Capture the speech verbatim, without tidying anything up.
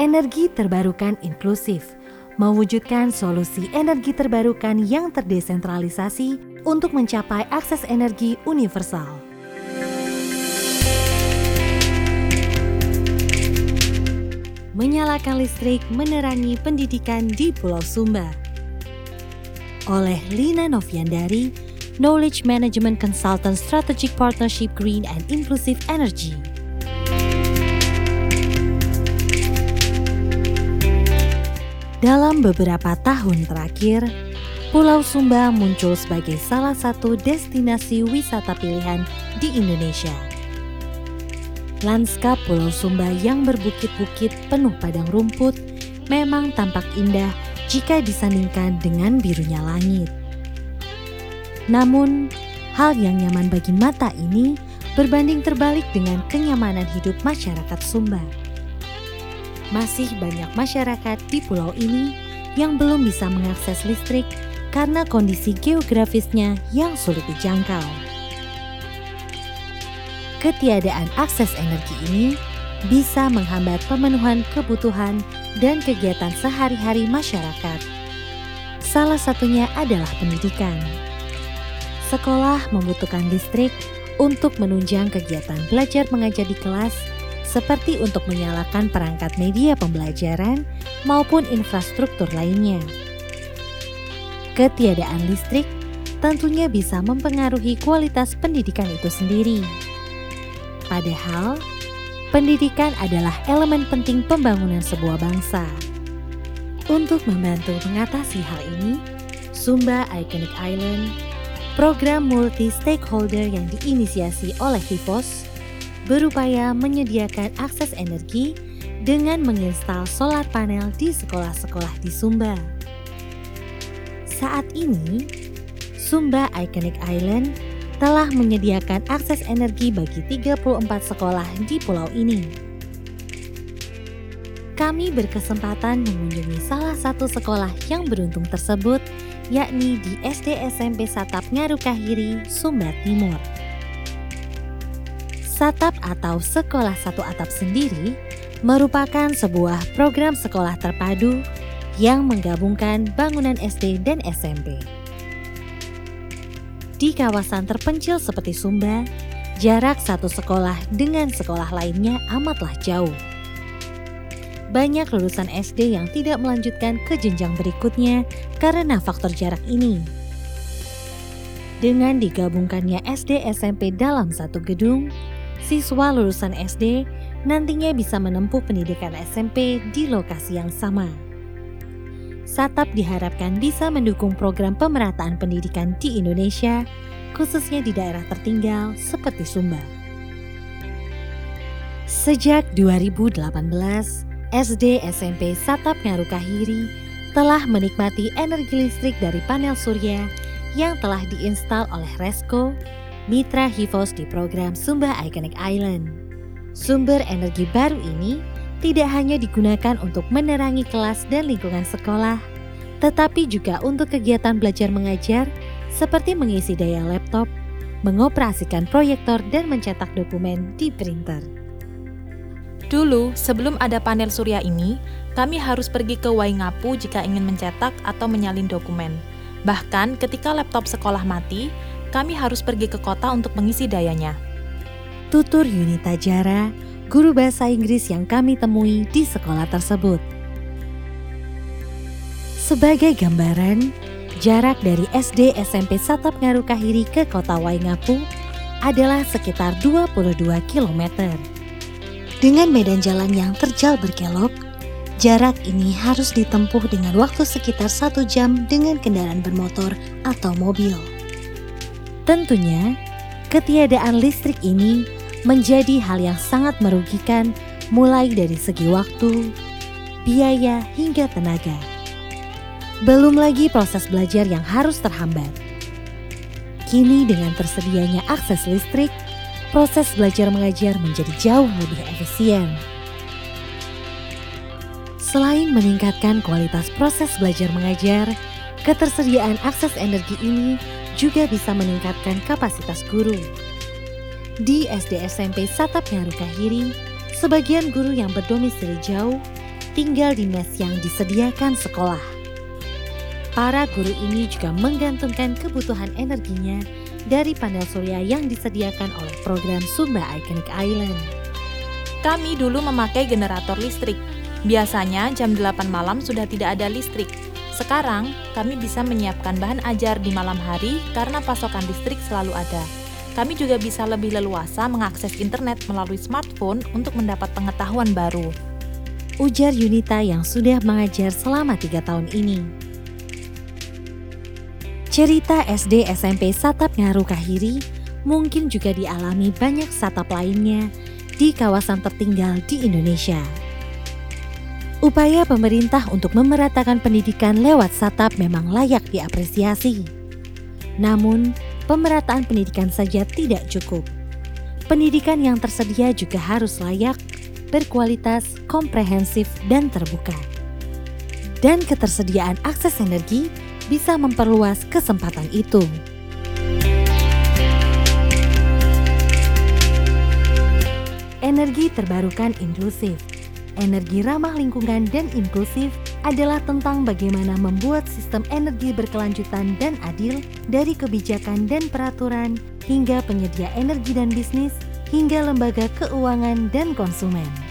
Energi terbarukan inklusif, mewujudkan solusi energi terbarukan yang terdesentralisasi untuk mencapai akses energi universal. Menyalakan listrik menerangi pendidikan di Pulau Sumba. Oleh Lina Noviandari, Knowledge Management Consultant Strategic Partnership Green and Inclusive Energy. Dalam beberapa tahun terakhir, Pulau Sumba muncul sebagai salah satu destinasi wisata pilihan di Indonesia. Lanskap Pulau Sumba yang berbukit-bukit penuh padang rumput memang tampak indah jika disandingkan dengan birunya langit. Namun, hal yang nyaman bagi mata ini berbanding terbalik dengan kenyamanan hidup masyarakat Sumba. Masih banyak masyarakat di pulau ini yang belum bisa mengakses listrik karena kondisi geografisnya yang sulit dijangkau. Ketiadaan akses energi ini bisa menghambat pemenuhan kebutuhan dan kegiatan sehari-hari masyarakat. Salah satunya adalah pendidikan. Sekolah membutuhkan listrik untuk menunjang kegiatan belajar mengajar di kelas, seperti untuk menyalakan perangkat media pembelajaran maupun infrastruktur lainnya. Ketiadaan listrik tentunya bisa mempengaruhi kualitas pendidikan itu sendiri. Padahal, pendidikan adalah elemen penting pembangunan sebuah bangsa. Untuk membantu mengatasi hal ini, Sumba Iconic Island, program multi-stakeholder yang diinisiasi oleh Hivos, berupaya menyediakan akses energi dengan menginstal solar panel di sekolah-sekolah di Sumba. Saat ini, Sumba Iconic Island telah menyediakan akses energi bagi tiga puluh empat sekolah di pulau ini. Kami berkesempatan mengunjungi salah satu sekolah yang beruntung tersebut, yakni di S D S M P Satap Ngarukahiri, Sumba Timur. Satap atau Sekolah Satu Atap sendiri merupakan sebuah program sekolah terpadu yang menggabungkan bangunan S D dan S M P. Di kawasan terpencil seperti Sumba, jarak satu sekolah dengan sekolah lainnya amatlah jauh. Banyak lulusan S D yang tidak melanjutkan ke jenjang berikutnya karena faktor jarak ini. Dengan digabungkannya S D S M P dalam satu gedung, siswa lulusan S D nantinya bisa menempuh pendidikan S M P di lokasi yang sama. Satap diharapkan bisa mendukung program pemerataan pendidikan di Indonesia, khususnya di daerah tertinggal seperti Sumba. Sejak dua ribu delapan belas, S D S M P Satap Ngarukahiri telah menikmati energi listrik dari panel surya yang telah diinstal oleh Resco, mitra Hivos di program Sumba Iconic Island. Sumber energi baru ini tidak hanya digunakan untuk menerangi kelas dan lingkungan sekolah, tetapi juga untuk kegiatan belajar mengajar seperti mengisi daya laptop, mengoperasikan proyektor, dan mencetak dokumen di printer. Dulu, sebelum ada panel surya ini, kami harus pergi ke Waingapu jika ingin mencetak atau menyalin dokumen. Bahkan ketika laptop sekolah mati, kami harus pergi ke kota untuk mengisi dayanya. Tutur Yunita Jara, guru bahasa Inggris yang kami temui di sekolah tersebut. Sebagai gambaran, jarak dari S D S M P Satap Ngarukahiri ke kota Waingapu adalah sekitar dua puluh dua kilometer. Dengan medan jalan yang terjal berkelok, jarak ini harus ditempuh dengan waktu sekitar satu jam dengan kendaraan bermotor atau mobil. Tentunya, ketiadaan listrik ini menjadi hal yang sangat merugikan mulai dari segi waktu, biaya, hingga tenaga. Belum lagi proses belajar yang harus terhambat. Kini dengan tersedianya akses listrik, proses belajar mengajar menjadi jauh lebih efisien. Selain meningkatkan kualitas proses belajar mengajar, ketersediaan akses energi ini juga bisa meningkatkan kapasitas guru. Di S D S M P Satap Ngarukahiri, sebagian guru yang berdomisili jauh tinggal di mes yang disediakan sekolah. Para guru ini juga menggantungkan kebutuhan energinya dari panel surya yang disediakan oleh program Sumba Iconic Island. Kami dulu memakai generator listrik. Biasanya jam delapan malam sudah tidak ada listrik. Sekarang, kami bisa menyiapkan bahan ajar di malam hari karena pasokan listrik selalu ada. Kami juga bisa lebih leluasa mengakses internet melalui smartphone untuk mendapat pengetahuan baru. Ujar Yunita yang sudah mengajar selama tiga tahun ini. Cerita S D S M P Satap Ngaru Kahiri mungkin juga dialami banyak satap lainnya di kawasan tertinggal di Indonesia. Upaya pemerintah untuk memeratakan pendidikan lewat satap memang layak diapresiasi. Namun, pemerataan pendidikan saja tidak cukup. Pendidikan yang tersedia juga harus layak, berkualitas, komprehensif, dan terbuka. Dan ketersediaan akses energi bisa memperluas kesempatan itu. Energi terbarukan inklusif. Energi ramah lingkungan dan inklusif adalah tentang bagaimana membuat sistem energi berkelanjutan dan adil dari kebijakan dan peraturan hingga penyedia energi dan bisnis hingga lembaga keuangan dan konsumen.